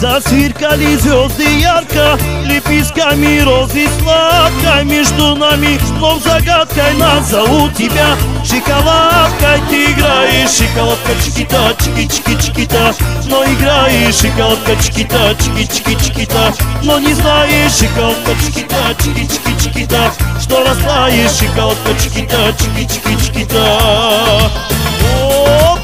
Засверкали звезды ярко, лепестками розы сладко. Между нами снов загадкой назову тебя шоколадкой. Ты играешь, шоколадка, чики-та, чики-чики-чики-та. Но играешь, шоколадка, чики-та, чики-чики-чики-та. Но не знаешь, шоколадка, чики-та, чики-чики-чики-та, что растаешь, шоколадка, чики-та, чики-чики-чики-та. Оп!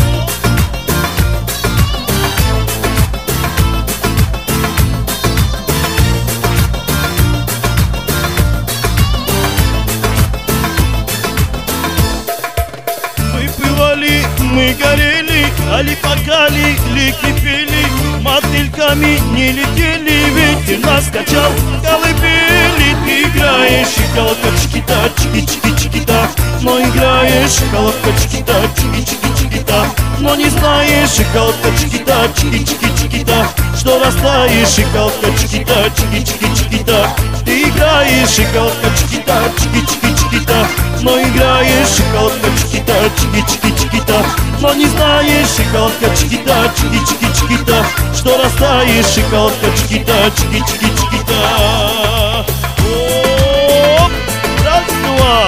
Мы горели, али покали, ли кипели, мотыльками не летели, ветер нас качал, колыбели. Ты играешь, шоколадка, чики-та, чики-чики-чики-та. Но играешь, шоколадка, чики-та, чики-чики-чики-та. Но не знаешь, шоколадка, чики-та, чики-чики-чики-та, что растаешь, шоколадка, чики-та, чики-чики-чики-та. Ты играешь, шоколадка, чики-та, чики-чики-чики-та. Но играешь, шоколадка, чики-та, чики-чики-чики-та. Но не знаешь, шоколадка, чики-та, чики-чики-чики-та, что растаешь, шоколадка, чики-та, чики-чики-чики-та. Оп! Раз, два.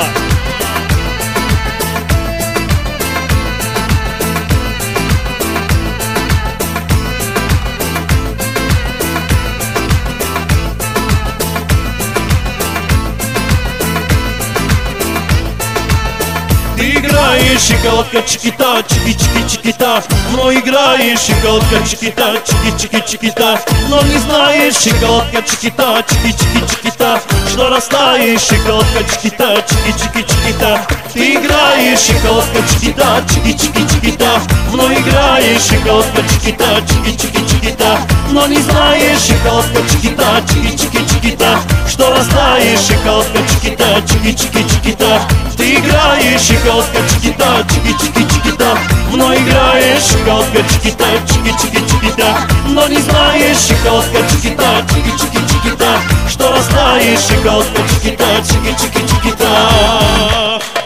Ты играешь, шоколадка, чики-та, чики-чики-чики-та. Но играешь, шоколадка, чики-та, чики-чики-чики-та. Но не знаешь, шоколадка, чики-та, чики-чики-чики-та, что растаешь, шоколадка, чики-та, чики-чики-чики-та. Ты играешь, шоколадка, чики-та, чики-чики-чики-та. Но играешь, шоколадка, чики-та, чики-чики-чики-та. Но не знаешь, шоколадка, чики-та, чики-чики-чики-та, что растаешь, шоколадка, чики-та, чики-чики-чики-та. Ты играешь, шоколадка, чики-та, чики-чики-чики-та. Но играешь, шоколадка, чики-та, чики-чики-чики-та. Но не знаешь, шоколадка, чики-та, чики-чики-чики-та, что растаешь, шоколадка, чики-та, чики-чики-чики-та.